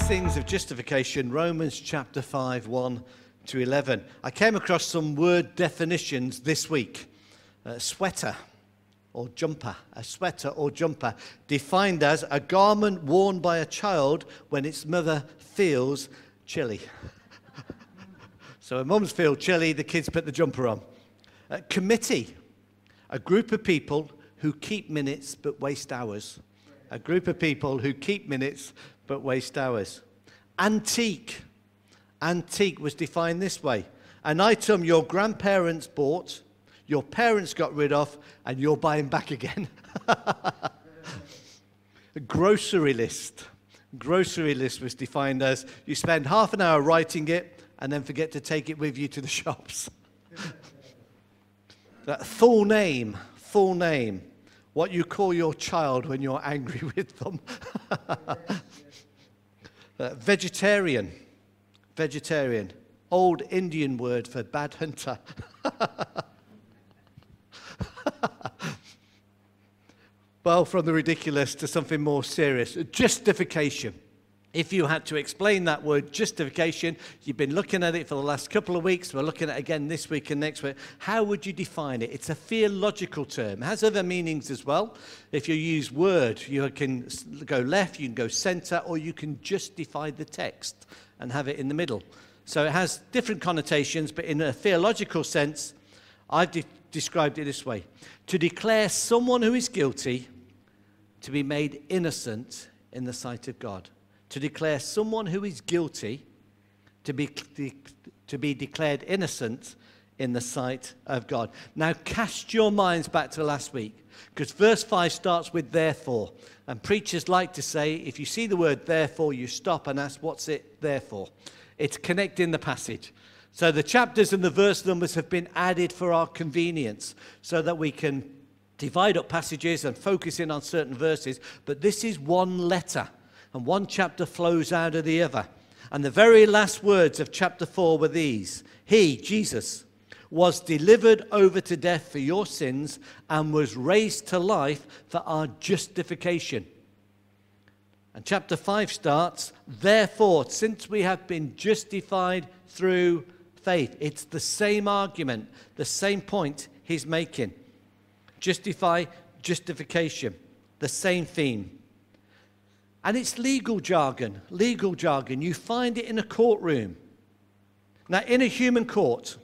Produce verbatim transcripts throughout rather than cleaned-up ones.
Blessings of justification, Romans chapter five, one to eleven. I came across some word definitions this week. Uh, sweater or jumper, a sweater or jumper, defined as a garment worn by a child when its mother feels chilly. So when mums feel chilly, the kids put the jumper on. Uh, committee, a group of people who keep minutes but waste hours. A group of people who keep minutes but waste hours. Antique. Antique was defined this way. An item your grandparents bought, your parents got rid of, and you're buying back again. A grocery list. Grocery list was defined as you spend half an hour writing it and then forget to take it with you to the shops. That full name, full name. What you call your child when you're angry with them. Uh, vegetarian, vegetarian, old Indian word for bad hunter. Well, from the ridiculous to something more serious, justification. If you had to explain that word justification, you've been looking at it for the last couple of weeks, we're looking at it again this week and next week, how would you define it? It's a theological term. It has other meanings as well. If you use word, you can go left, you can go center, or you can justify the text and have it in the middle. So it has different connotations, but in a theological sense, I've de- described it this way. To declare someone who is guilty to be made innocent in the sight of God. To declare someone who is guilty to be, to be declared innocent in the sight of God. Now cast your minds back to last week, because verse five starts with therefore. And preachers like to say, if you see the word therefore, you stop and ask, what's it there for? It's connecting the passage. So the chapters and the verse numbers have been added for our convenience, so that we can divide up passages and focus in on certain verses. But this is one letter. And one chapter flows out of the other. And the very last words of chapter four were these. He, Jesus, was delivered over to death for your sins and was raised to life for our justification. And chapter five starts, therefore, since we have been justified through faith. It's the same argument, the same point he's making. Justify, justification, the same theme. And it's legal jargon, legal jargon. You find it in a courtroom. Now, in a human court,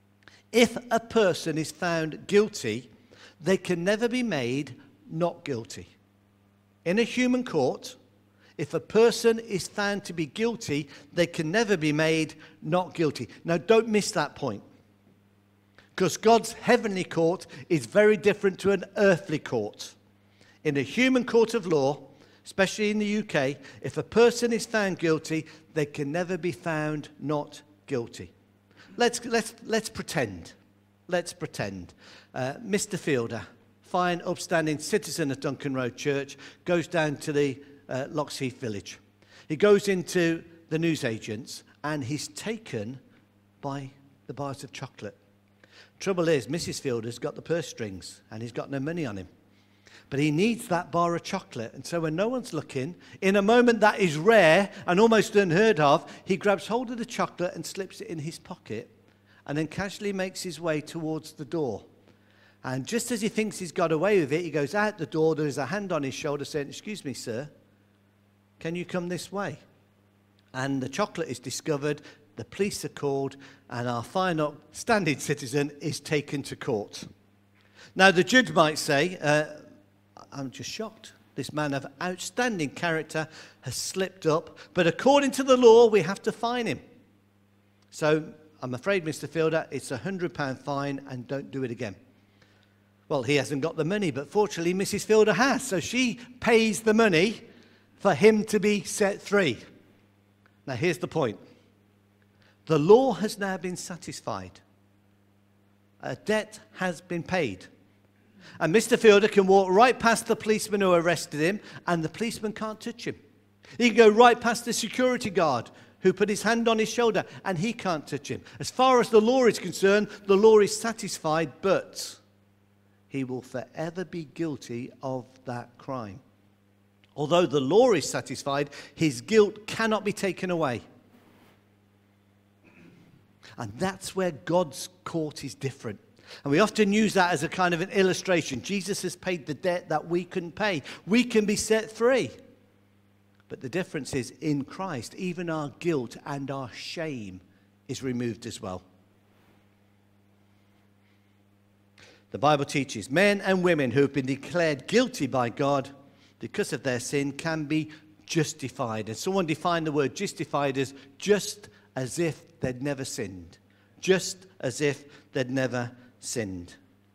if a person is found guilty, they can never be made not guilty. In a human court, if a person is found to be guilty, they can never be made not guilty. Now, don't miss that point. Because God's heavenly court is very different to an earthly court. In a human court of law, especially in the U K, if a person is found guilty, they can never be found not guilty. Let's, let's, let's pretend. Let's pretend. Uh, Mister Fielder, fine, upstanding citizen of Duncan Road Church, goes down to the uh, Loxheath village. He goes into the newsagents and he's taken by the bars of chocolate. Trouble is, Missus Fielder's got the purse strings and he's got no money on him. But he needs that bar of chocolate. And so when no one's looking, in a moment that is rare and almost unheard of, he grabs hold of the chocolate and slips it in his pocket and then casually makes his way towards the door. And just as he thinks he's got away with it, he goes out the door. There is a hand on his shoulder saying, excuse me, sir, can you come this way? And the chocolate is discovered, the police are called, and our fine upstanding citizen is taken to court. Now, the judge might say, uh, I'm just shocked. This man of outstanding character has slipped up, but according to the law, we have to fine him. So I'm afraid, Mister Fielder, it's a one hundred pound fine and don't do it again. Well, he hasn't got the money, but fortunately, Missus Fielder has. So she pays the money for him to be set free. Now, here's the point. The law has now been satisfied. A debt has been paid. And Mister Fielder can walk right past the policeman who arrested him, and the policeman can't touch him. He can go right past the security guard who put his hand on his shoulder, and he can't touch him. As far as the law is concerned, the law is satisfied, but he will forever be guilty of that crime. Although the law is satisfied, his guilt cannot be taken away. And that's where God's court is different. And we often use that as a kind of an illustration. Jesus has paid the debt that we couldn't pay. We can be set free. But the difference is, in Christ, even our guilt and our shame is removed as well. The Bible teaches men and women who have been declared guilty by God because of their sin can be justified. And someone defined the word justified as just as if they'd never sinned. Just as if they'd never sinned.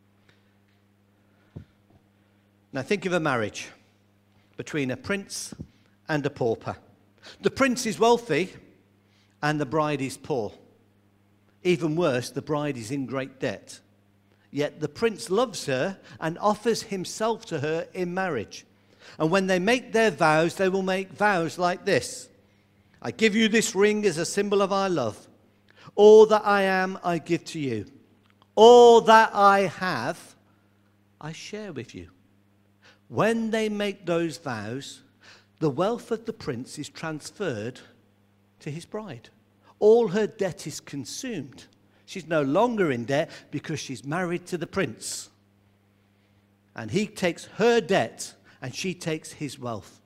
Now think of a marriage between a prince and a pauper. The prince is wealthy and the bride is poor. Even worse, the bride is in great debt. Yet the prince loves her and offers himself to her in marriage. And when they make their vows, they will make vows like this. I give you this ring as a symbol of our love. All that I am, I give to you. All that I have, I share with you. When they make those vows, the wealth of the prince is transferred to his bride. All her debt is consumed. She's no longer in debt because she's married to the prince. And he takes her debt and she takes his wealth.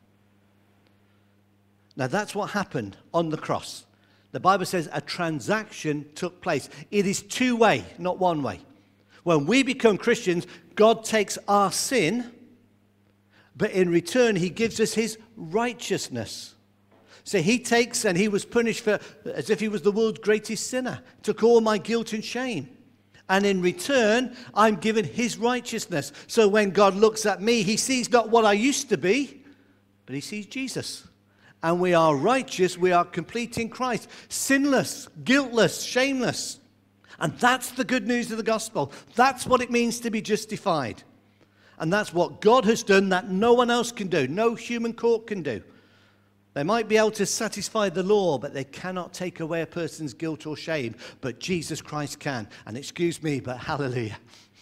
Now that's what happened on the cross. The Bible says a transaction took place. It is two-way, not one-way. When we become Christians, God takes our sin, but in return, he gives us his righteousness. So he takes, and he was punished for, as if he was the world's greatest sinner, took all my guilt and shame. And in return, I'm given his righteousness. So when God looks at me, he sees not what I used to be, but he sees Jesus. And we are righteous, we are complete in Christ, sinless, guiltless, shameless. And that's the good news of the gospel. That's what it means to be justified. And that's what God has done that no one else can do, no human court can do. They might be able to satisfy the law, but they cannot take away a person's guilt or shame. But Jesus Christ can. And excuse me, but hallelujah.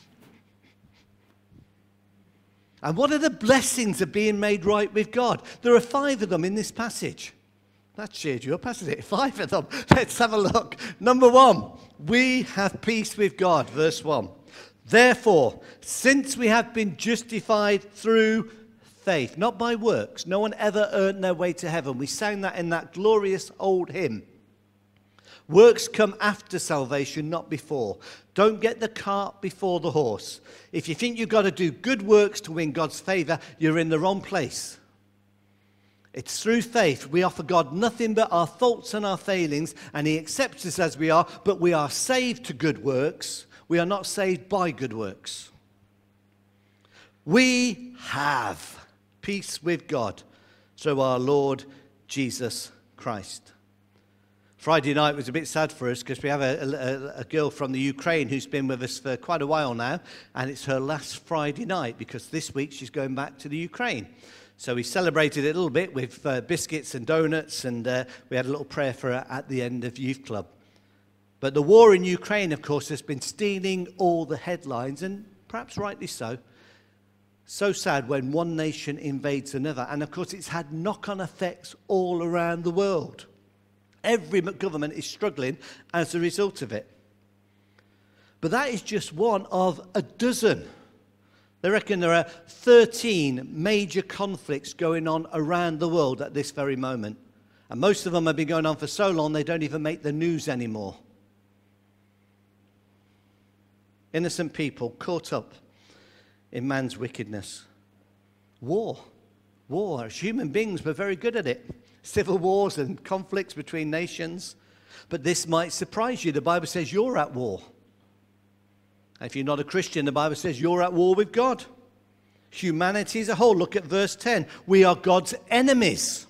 And what are the blessings of being made right with God? There are five of them in this passage. That cheered you up, hasn't it? Five of them. Let's have a look. Number one, we have peace with God. Verse one. Therefore, since we have been justified through faith, not by works. No one ever earned their way to heaven. We sang that in that glorious old hymn. Works come after salvation, not before. Don't get the cart before the horse. If you think you've got to do good works to win God's favor, you're in the wrong place. It's through faith. We offer God nothing but our faults and our failings, and he accepts us as we are, but we are saved to good works. We are not saved by good works. We have peace with God through our Lord Jesus Christ. Friday night was a bit sad for us because we have a, a, a girl from the Ukraine who's been with us for quite a while now, and it's her last Friday night because this week she's going back to the Ukraine. So we celebrated it a little bit with uh, biscuits and donuts, and uh, we had a little prayer for her at the end of youth club. But the war in Ukraine, of course, has been stealing all the headlines, and perhaps rightly so. So sad when one nation invades another. And of course, it's had knock-on effects all around the world. Every government is struggling as a result of it. But that is just one of a dozen. They reckon there are thirteen major conflicts going on around the world at this very moment. And most of them have been going on for so long they don't even make the news anymore. Innocent people caught up in man's wickedness. War. War. As human beings, we're very good at it. Civil wars and conflicts between nations. But this might surprise you. The Bible says you're at war. If you're not a Christian, the Bible says you're at war with God. Humanity as a whole. Look at verse ten. We are God's enemies.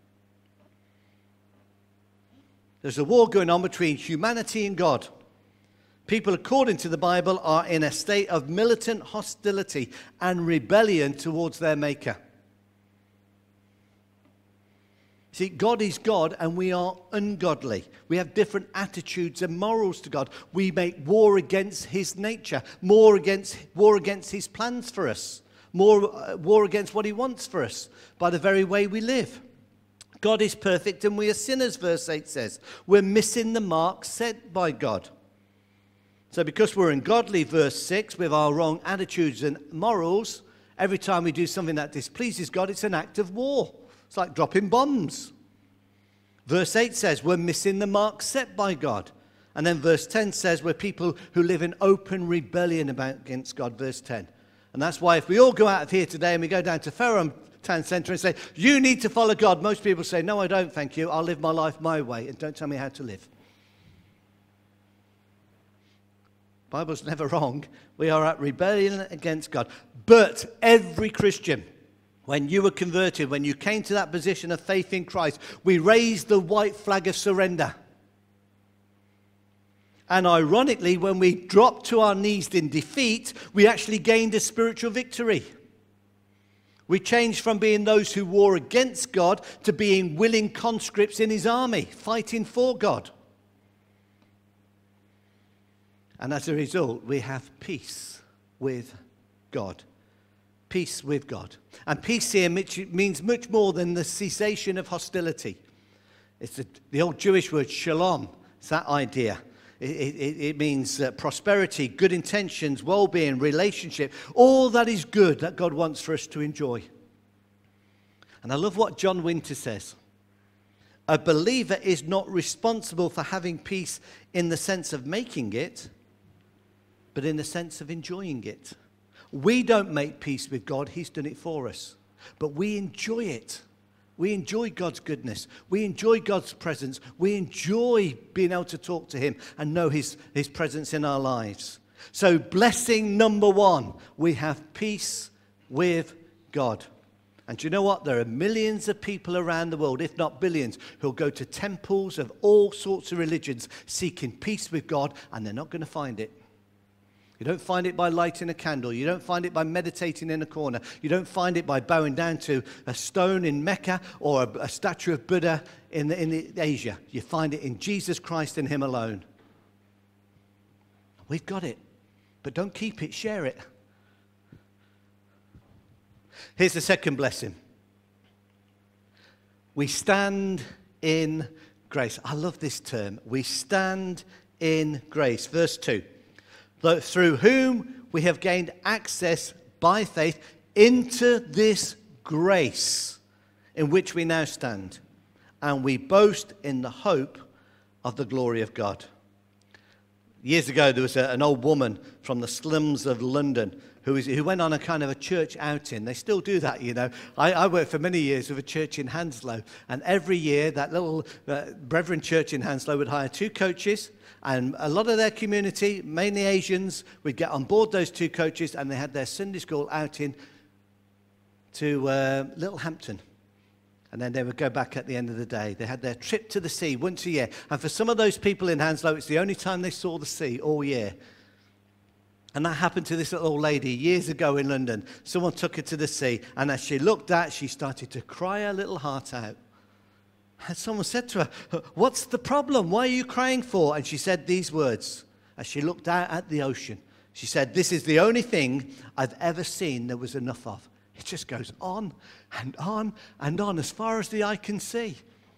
There's a war going on between humanity and God. People, according to the Bible, are in a state of militant hostility and rebellion towards their Maker. See, God is God and we are ungodly. We have different attitudes and morals to God. We make war against his nature, war against, war against his plans for us, More uh, war against what he wants for us by the very way we live. God is perfect and we are sinners, verse eight says. We're missing the mark set by God. So because we're ungodly, verse six, with our wrong attitudes and morals, every time we do something that displeases God, it's an act of war. It's like dropping bombs. Verse eight says we're missing the mark set by God. And then verse ten says we're people who live in open rebellion against God, verse ten. And that's why if we all go out of here today and we go down to Ferrum Town Centre and say, you need to follow God, most people say, no, I don't, thank you. I'll live my life my way and don't tell me how to live. The Bible's never wrong. We are at rebellion against God. But every Christian, when you were converted, when you came to that position of faith in Christ, we raised the white flag of surrender. And ironically, when we dropped to our knees in defeat, we actually gained a spiritual victory. We changed from being those who war against God to being willing conscripts in his army, fighting for God. And as a result, we have peace with God. Peace with God. And peace here means much more than the cessation of hostility. It's the, the old Jewish word shalom. It's that idea. It, it, it means uh, prosperity, good intentions, well-being, relationship, all that is good that God wants for us to enjoy. And I love what John Winter says. A believer is not responsible for having peace in the sense of making it, but in the sense of enjoying it. We don't make peace with God, he's done it for us. But we enjoy it. We enjoy God's goodness. We enjoy God's presence. We enjoy being able to talk to him and know his, his presence in our lives. So blessing number one, we have peace with God. And do you know what? There are millions of people around the world, if not billions, who'll go to temples of all sorts of religions seeking peace with God, and they're not going to find it. You don't find it by lighting a candle. You don't find it by meditating in a corner. You don't find it by bowing down to a stone in Mecca or a, a statue of Buddha in, the, in the Asia. You find it in Jesus Christ and him alone. We've got it. But don't keep it, share it. Here's the second blessing. We stand in grace. I love this term. We stand in grace. Verse two. Through whom we have gained access by faith into this grace in which we now stand. And we boast in the hope of the glory of God. Years ago, there was a, an old woman from the slums of London who, was, who went on a kind of a church outing. They still do that, you know. I, I worked for many years with a church in Hounslow. And every year, that little uh, Brethren church in Hounslow would hire two coaches. And a lot of their community, mainly Asians, would get on board those two coaches, and they had their Sunday school outing to uh, Littlehampton. And then they would go back at the end of the day. They had their trip to the sea once a year. And for some of those people in Hounslow, it's the only time they saw the sea all year. And that happened to this little old lady years ago in London. Someone took her to the sea, and as she looked out, she started to cry her little heart out. And someone said to her, what's the problem? Why are you crying for? And she said these words as she looked out at the ocean. She said, this is the only thing I've ever seen there was enough of. It just goes on and on and on as far as the eye can see.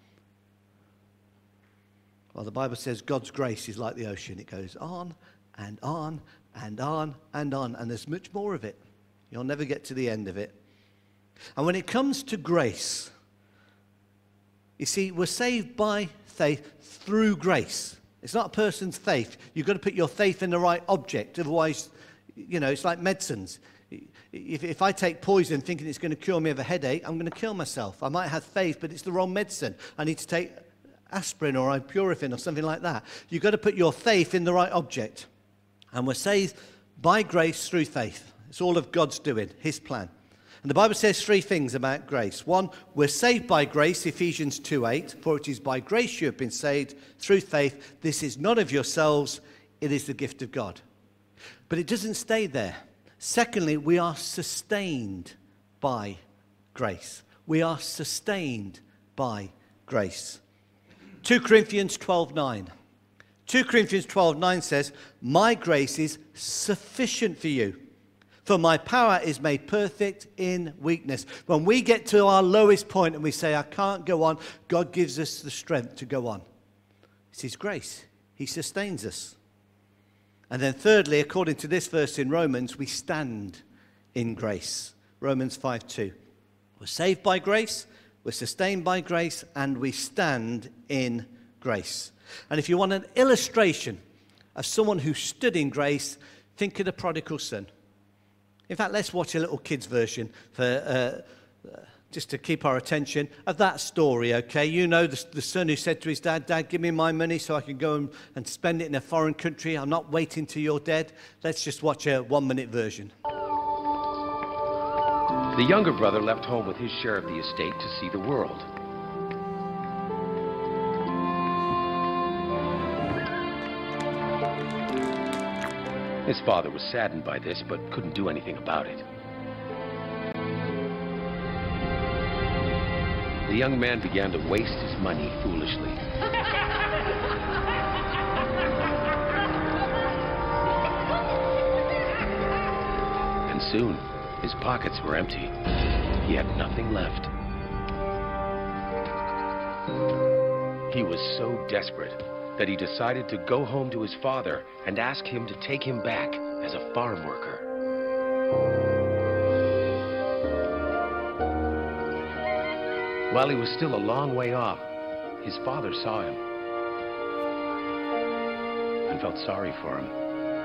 Well, the Bible says God's grace is like the ocean. It goes on and on and on and on. And there's much more of it. You'll never get to the end of it. And when it comes to grace, you see, we're saved by faith through grace. It's not a person's faith. You've got to put your faith in the right object. Otherwise, you know, it's like medicines. If, if I take poison thinking it's going to cure me of a headache, I'm going to kill myself. I might have faith, but it's the wrong medicine. I need to take aspirin or ibuprofen or something like that. You've got to put your faith in the right object. And we're saved by grace through faith. It's all of God's doing, his plan. And the Bible says three things about grace. One, we're saved by grace, Ephesians two eight. For it is by grace you have been saved through faith. This is not of yourselves, it is the gift of God. But it doesn't stay there. Secondly, we are sustained by grace. We are sustained by grace. two Corinthians twelve nine. two Corinthians twelve nine says, my grace is sufficient for you. For my power is made perfect in weakness. When we get to our lowest point and we say, I can't go on, God gives us the strength to go on. It's his grace. He sustains us. And then thirdly, according to this verse in Romans, we stand in grace. Romans five two. We're saved by grace, we're sustained by grace, and we stand in grace. And if you want an illustration of someone who stood in grace, think of the prodigal son. In fact, let's watch a little kid's version for uh, just to keep our attention of that story, okay? You know the, the son who said to his dad, Dad, give me my money so I can go and, and spend it in a foreign country. I'm not waiting till you're dead. Let's just watch a one-minute version. The younger brother left home with his share of the estate to see the world. His father was saddened by this, but couldn't do anything about it. The young man began to waste his money foolishly. And soon, his pockets were empty. He had nothing left. He was so desperate that he decided to go home to his father and ask him to take him back as a farm worker. While he was still a long way off, his father saw him and felt sorry for him.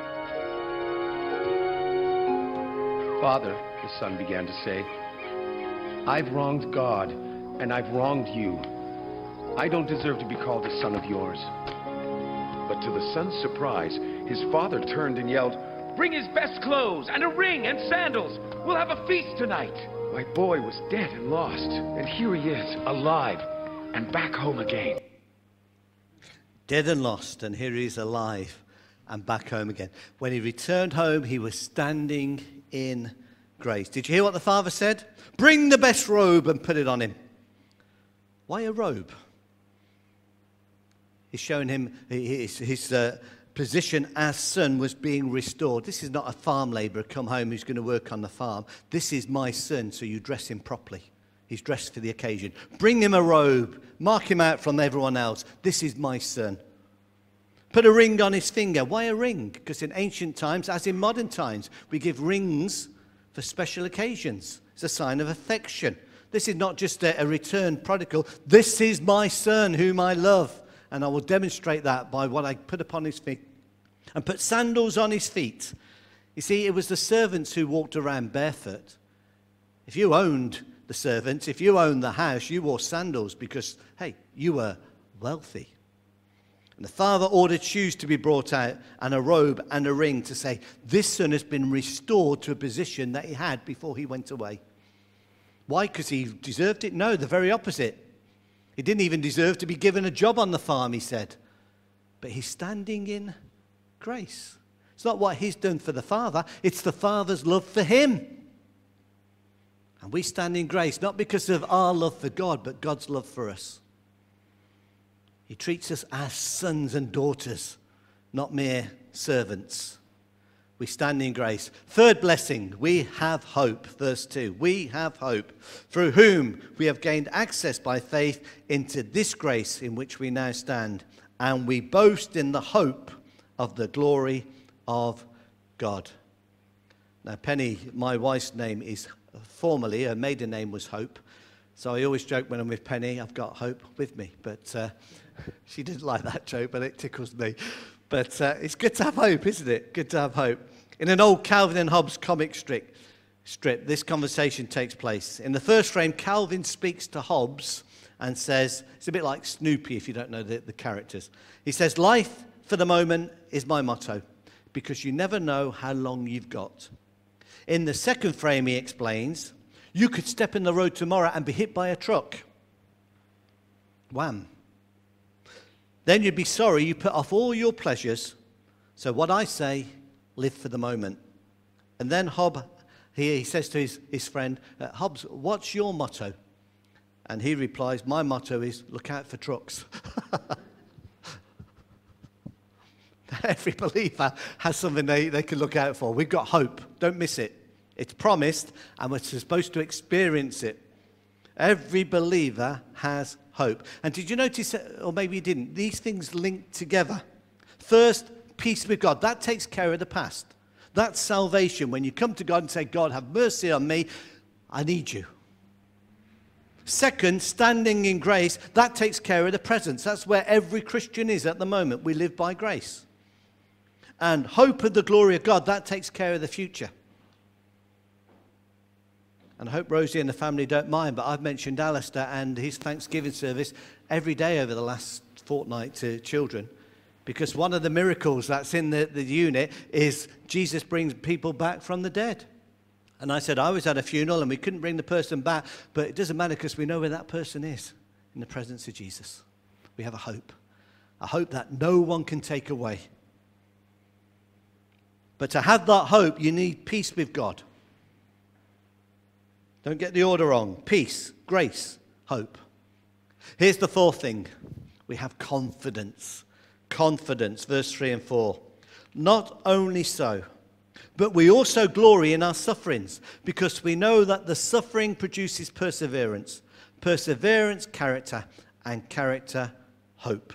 Father, the son began to say, I've wronged God, and I've wronged you. I don't deserve to be called a son of yours. But to the son's surprise, his father turned and yelled, Bring his best clothes and a ring and sandals. We'll have a feast tonight. My boy was dead and lost, and here he is, alive, and back home again. Dead and lost, and here he is alive and back home again. When he returned home, he was standing in grace. Did you hear what the father said? Bring the best robe and put it on him. Why a robe? He's showing him his, his uh, position as son was being restored. This is not a farm labourer come home who's going to work on the farm. This is my son, so you dress him properly. He's dressed for the occasion. Bring him a robe. Mark him out from everyone else. This is my son. Put a ring on his finger. Why a ring? Because in ancient times, as in modern times, we give rings for special occasions. It's a sign of affection. This is not just a, a returned prodigal. This is my son whom I love. And I will demonstrate that by what I put upon his feet. And put sandals on his feet. You see, it was the servants who walked around barefoot. If you owned the servants, if you owned the house, you wore sandals because, hey, you were wealthy. And the father ordered shoes to be brought out and a robe and a ring to say, this son has been restored to a position that he had before he went away. Why? Because he deserved it? No, the very opposite. He didn't even deserve to be given a job on the farm, he said. But he's standing in grace. It's not what he's done for the Father. It's the Father's love for him. And we stand in grace, not because of our love for God, but God's love for us. He treats us as sons and daughters, not mere servants. We stand in grace. Third blessing, we have hope. Verse two, we have hope, through whom we have gained access by faith into this grace in which we now stand. And we boast in the hope of the glory of God. Now, Penny, my wife's name is formerly, her maiden name was Hope. So I always joke when I'm with Penny, I've got hope with me. But uh, she didn't like that joke, but it tickles me. But uh, it's good to have hope, isn't it? Good to have hope. In an old Calvin and Hobbes comic strip, strip, this conversation takes place. In the first frame, Calvin speaks to Hobbes and says, it's a bit like Snoopy if you don't know the, the characters. He says, life for the moment is my motto, because you never know how long you've got. In the second frame, he explains, you could step in the road tomorrow and be hit by a truck. Wham. Then you'd be sorry you put off all your pleasures. So what I say, live for the moment. And then Hobbes, he, he says to his, his friend, uh, Hobbes, what's your motto? And he replies, my motto is, look out for trucks. Every believer has something they, they can look out for. We've got hope. Don't miss it. It's promised, and we're supposed to experience it. Every believer has hope. And did you notice, or maybe you didn't, these things link together. First, peace with God. That takes care of the past. That's salvation. When you come to God and say, God, have mercy on me, I need you. Second, standing in grace, that takes care of the present. That's where every Christian is at the moment. We live by grace. And hope of the glory of God, that takes care of the future. And I hope Rosie and the family don't mind, but I've mentioned Alistair and his Thanksgiving service every day over the last fortnight to children. Because one of the miracles that's in the, the unit is Jesus brings people back from the dead. And I said, I was at a funeral and we couldn't bring the person back, but it doesn't matter because we know where that person is, in the presence of Jesus. We have a hope, a hope that no one can take away. But to have that hope, you need peace with God. Don't get the order wrong. Peace, grace, hope. Here's the fourth thing. We have confidence. Confidence, verse three and four. Not only so, but we also glory in our sufferings, because we know that the suffering produces perseverance. Perseverance, character, and character, hope.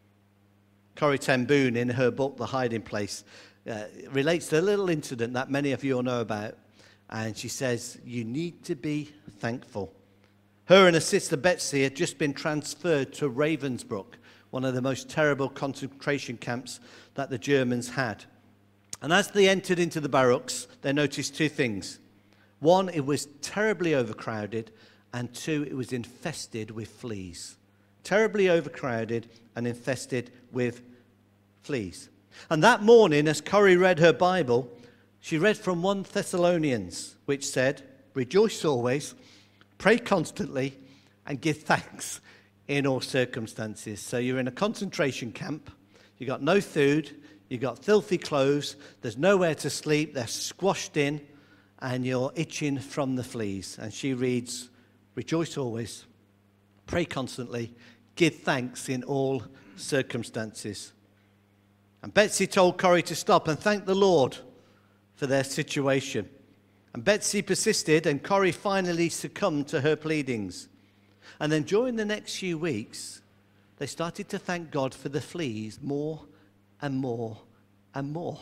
Corrie ten Boom, in her book, The Hiding Place, uh, relates to a little incident that many of you will know about. And she says, you need to be thankful. Her and her sister Betsy had just been transferred to Ravensbrück, one of the most terrible concentration camps that the Germans had. And as they entered into the barracks, they noticed two things. One, it was terribly overcrowded, and two, it was infested with fleas. Terribly overcrowded and infested with fleas. And that morning, as Corrie read her Bible, she read from First Thessalonians, which said, rejoice always, pray constantly, and give thanks in all circumstances. So you're in a concentration camp, you got no food, you got filthy clothes, there's nowhere to sleep, they're squashed in, and you're itching from the fleas. And she reads, rejoice always, pray constantly, give thanks in all circumstances. And Betsy told Corrie to stop and thank the Lord for their situation. And Betsy persisted, and Corrie finally succumbed to her pleadings. And then during the next few weeks, they started to thank God for the fleas more and more and more.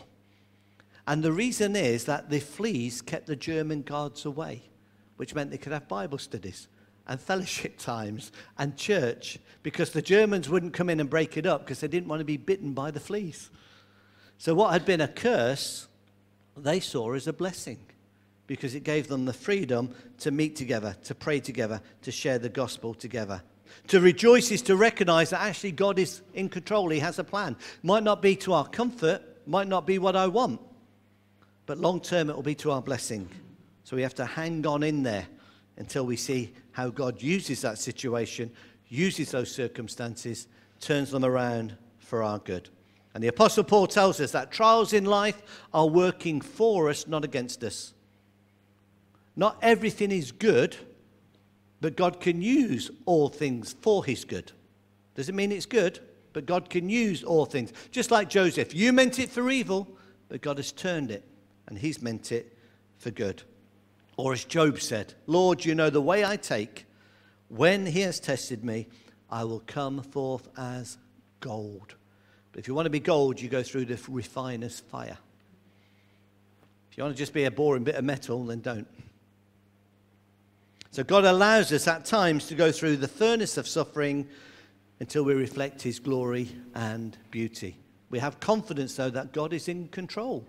And the reason is that the fleas kept the German guards away, which meant they could have Bible studies and fellowship times and church, because the Germans wouldn't come in and break it up because they didn't want to be bitten by the fleas. So what had been a curse, they saw as a blessing, because it gave them the freedom to meet together, to pray together, to share the gospel together. To rejoice is to recognize that actually God is in control. He has a plan. Might not be to our comfort, might not be what I want, but long term it will be to our blessing. So we have to hang on in there until we see how God uses that situation, uses those circumstances, turns them around for our good. And the Apostle Paul tells us that trials in life are working for us, not against us. Not everything is good, but God can use all things for his good. Doesn't mean it's good, but God can use all things. Just like Joseph, you meant it for evil, but God has turned it, and he's meant it for good. Or as Job said, Lord, you know the way I take. When he has tested me, I will come forth as gold. But if you want to be gold, you go through the refiner's fire. If you want to just be a boring bit of metal, then don't. So God allows us at times to go through the furnace of suffering until we reflect his glory and beauty. We have confidence, though, that God is in control.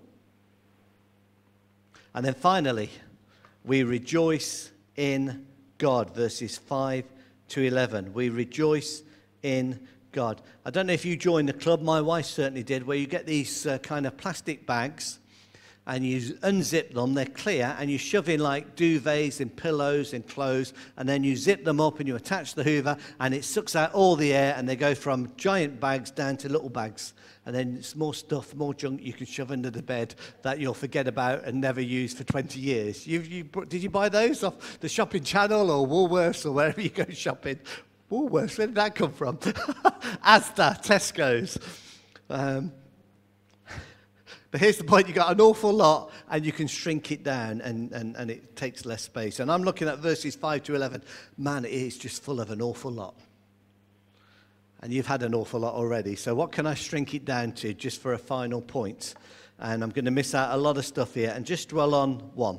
And then finally, we rejoice in God, verses five to eleven. We rejoice in God. I don't know if you joined the club, my wife certainly did, where you get these uh, kind of plastic bags and you unzip them, they're clear, and you shove in like duvets and pillows and clothes, and then you zip them up and you attach the hoover, and it sucks out all the air, and they go from giant bags down to little bags. And then it's more stuff, more junk you can shove under the bed that you'll forget about and never use for twenty years. You, you, did you buy those off the Shopping Channel or Woolworths or wherever you go shopping? Woolworths, where did that come from? Asda, Tesco's. Um, But here's the point, you've got an awful lot and you can shrink it down and, and, and it takes less space. And I'm looking at verses five to eleven. Man, it is just full of an awful lot. And you've had an awful lot already. So what can I shrink it down to just for a final point? And I'm going to miss out a lot of stuff here and just dwell on one.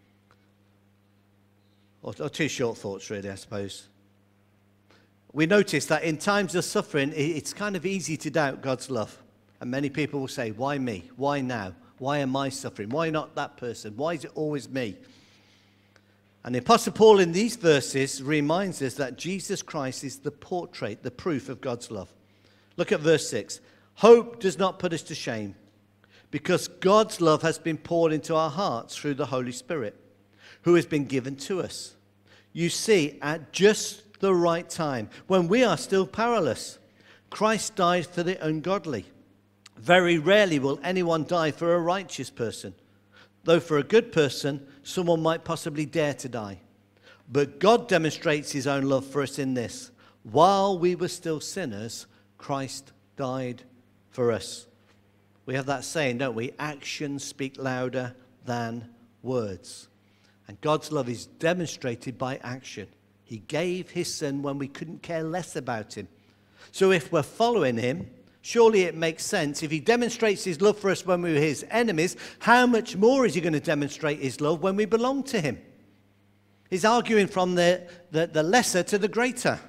Or, or two short thoughts, really, I suppose. We notice that in times of suffering, it's kind of easy to doubt God's love. And many people will say, why me? Why now? Why am I suffering? Why not that person? Why is it always me? And the Apostle Paul in these verses reminds us that Jesus Christ is the portrait, the proof of God's love. Look at verse six. Hope does not put us to shame, because God's love has been poured into our hearts through the Holy Spirit, who has been given to us. You see, at just the right time, when we are still powerless, Christ died for the ungodly. Very rarely will anyone die for a righteous person, though for a good person, someone might possibly dare to die. But God demonstrates his own love for us in this. While we were still sinners, Christ died for us. We have that saying, don't we? Actions speak louder than words. And God's love is demonstrated by action. He gave his son when we couldn't care less about him. So if we're following him, surely it makes sense. If he demonstrates his love for us when we were his enemies, how much more is he going to demonstrate his love when we belong to him? He's arguing from the, the, the lesser to the greater.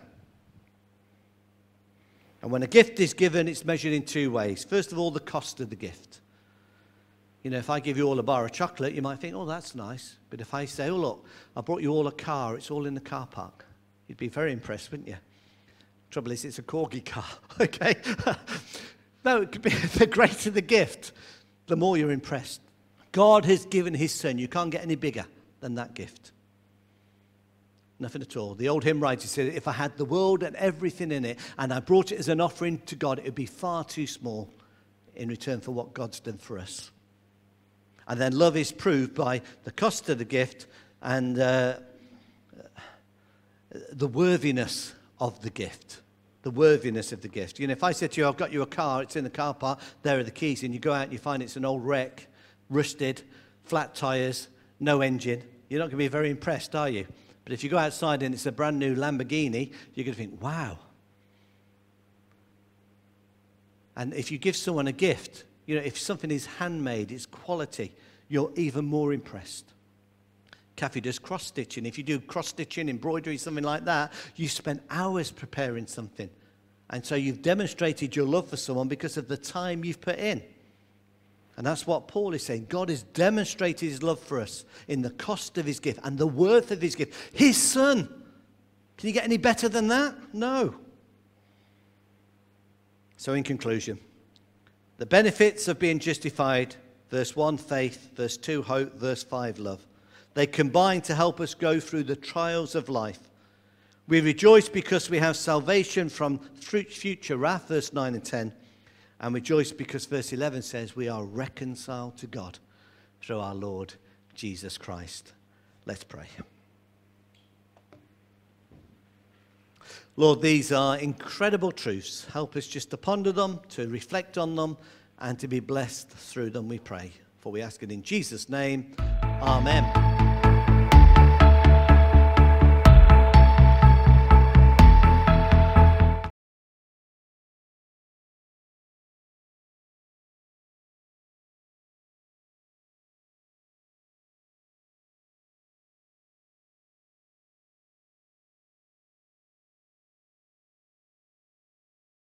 And when a gift is given, it's measured in two ways. First of all, the cost of the gift. You know, if I give you all a bar of chocolate, you might think, oh, that's nice. But if I say, oh, look, I brought you all a car, it's all in the car park, you'd be very impressed, wouldn't you? Trouble is, it's a corgi car, okay? No, it could be, the greater the gift, the more you're impressed. God has given his son. You can't get any bigger than that gift. Nothing at all. The old hymn writer said, if I had the world and everything in it, and I brought it as an offering to God, it would be far too small in return for what God's done for us. And then love is proved by the cost of the gift and uh, the worthiness of the gift. The worthiness of the gift. You know, if I said to you, I've got you a car, it's in the car park, there are the keys, and you go out and you find it's an old wreck, rusted, flat tires, no engine, you're not going to be very impressed, are you? But if you go outside and it's a brand new Lamborghini, you're going to think, wow. And if you give someone a gift, you know, if something is handmade, it's quality, you're even more impressed. Kathy does cross-stitching. If you do cross-stitching, embroidery, something like that, you spend hours preparing something. And so you've demonstrated your love for someone because of the time you've put in. And that's what Paul is saying. God has demonstrated his love for us in the cost of his gift and the worth of his gift. His son. Can you get any better than that? No. So in conclusion, the benefits of being justified, verse one, faith, verse two, hope, verse five, love. They combine to help us go through the trials of life. We rejoice because we have salvation from future wrath, verse nine and ten. And rejoice because verse eleven says we are reconciled to God through our Lord Jesus Christ. Let's pray. Lord, these are incredible truths. Help us just to ponder them, to reflect on them, and to be blessed through them, we pray. For we ask it in Jesus' name. Amen.